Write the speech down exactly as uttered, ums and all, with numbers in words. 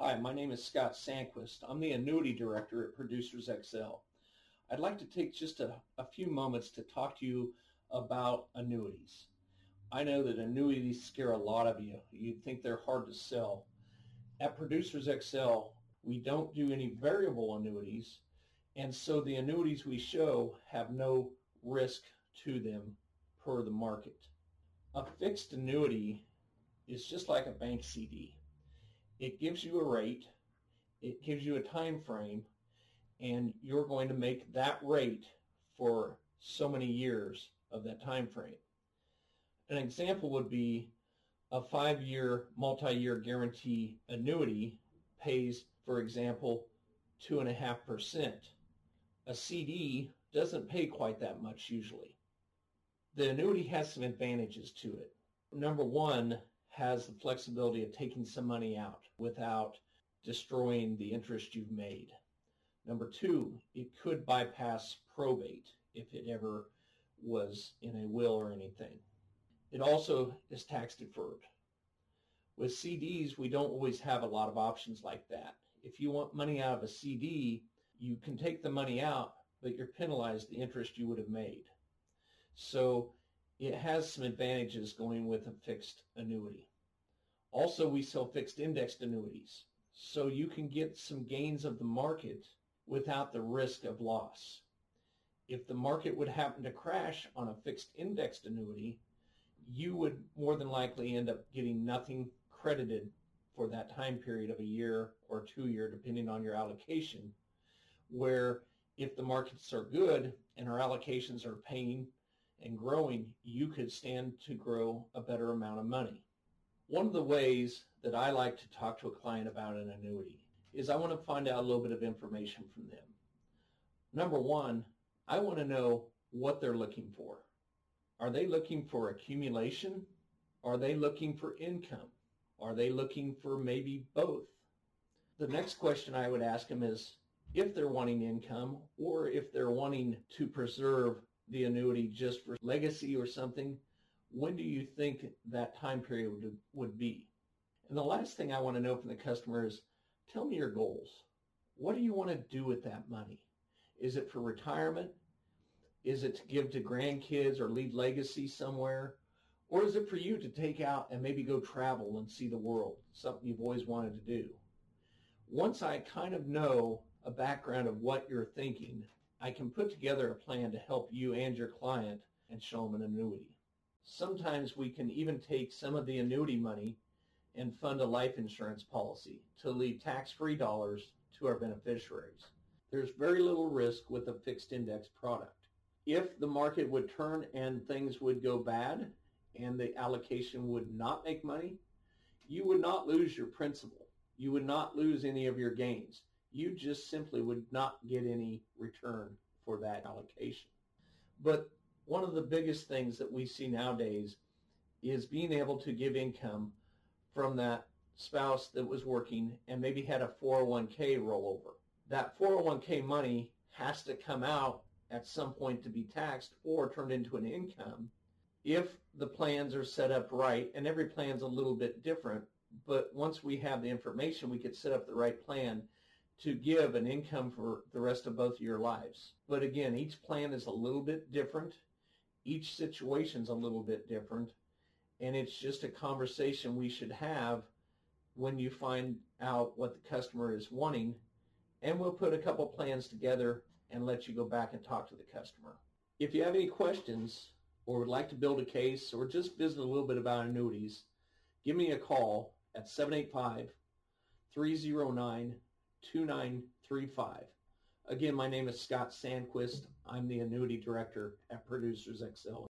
Hi, my name is Scott Sandquist. I'm the Annuity Director at Producers X L. I'd like to take just a, a few moments to talk to you about annuities. I know that annuities scare a lot of you. You'd think they're hard to sell. At Producers X L, we don't do any variable annuities, and so the annuities we show have no risk to them per the market. A fixed annuity is just like a bank C D. It gives you a rate, it gives you a time frame, and you're going to make that rate for so many years of that time frame. An example would be a five-year multi-year guarantee annuity pays, for example, two point five percent. A C D doesn't pay quite that much usually. The annuity has some advantages to it. Number one, has the flexibility of taking some money out without destroying the interest you've made. Number two, it could bypass probate if it ever was in a will or anything. It also is tax deferred. With C Ds, we don't always have a lot of options like that. If you want money out of a C D, you can take the money out, but you're penalized the interest you would have made. So it has some advantages going with a fixed annuity. Also, we sell fixed indexed annuities, so you can get some gains of the market without the risk of loss. If the market would happen to crash on a fixed indexed annuity, you would more than likely end up getting nothing credited for that time period of a year or two year, depending on your allocation, where if the markets are good and our allocations are paying and growing, you could stand to grow a better amount of money. One of the ways that I like to talk to a client about an annuity is I want to find out a little bit of information from them. Number one, I want to know what they're looking for. Are they looking for accumulation? Are they looking for income? Are they looking for maybe both? The next question I would ask them is if they're wanting income or if they're wanting to preserve the annuity just for legacy or something, when do you think that time period would, would be? And the last thing I want to know from the customer is, tell me your goals. What do you want to do with that money? Is it for retirement? Is it to give to grandkids or leave legacy somewhere? Or is it for you to take out and maybe go travel and see the world, something you've always wanted to do? Once I kind of know a background of what you're thinking, I can put together a plan to help you and your client and show them an annuity. Sometimes we can even take some of the annuity money and fund a life insurance policy to leave tax-free dollars to our beneficiaries. There's very little risk with a fixed index product. If the market would turn and things would go bad and the allocation would not make money, you would not lose your principal. You would not lose any of your gains. You just simply would not get any return for that allocation. But one of the biggest things that we see nowadays is being able to give income from that spouse that was working and maybe had a four oh one k rollover. That four oh one k money has to come out at some point to be taxed or turned into an income if the plans are set up right, and every plan's a little bit different, but once we have the information, we could set up the right plan to give an income for the rest of both of your lives. But again, each plan is a little bit different. Each situation's a little bit different. And it's just a conversation we should have when you find out what the customer is wanting. And we'll put a couple plans together and let you go back and talk to the customer. If you have any questions or would like to build a case or just visit a little bit about annuities, give me a call at seven eight five, three oh nine, two nine three five. Again, my name is Scott Sandquist. I'm the Annuity Director at Producers X L.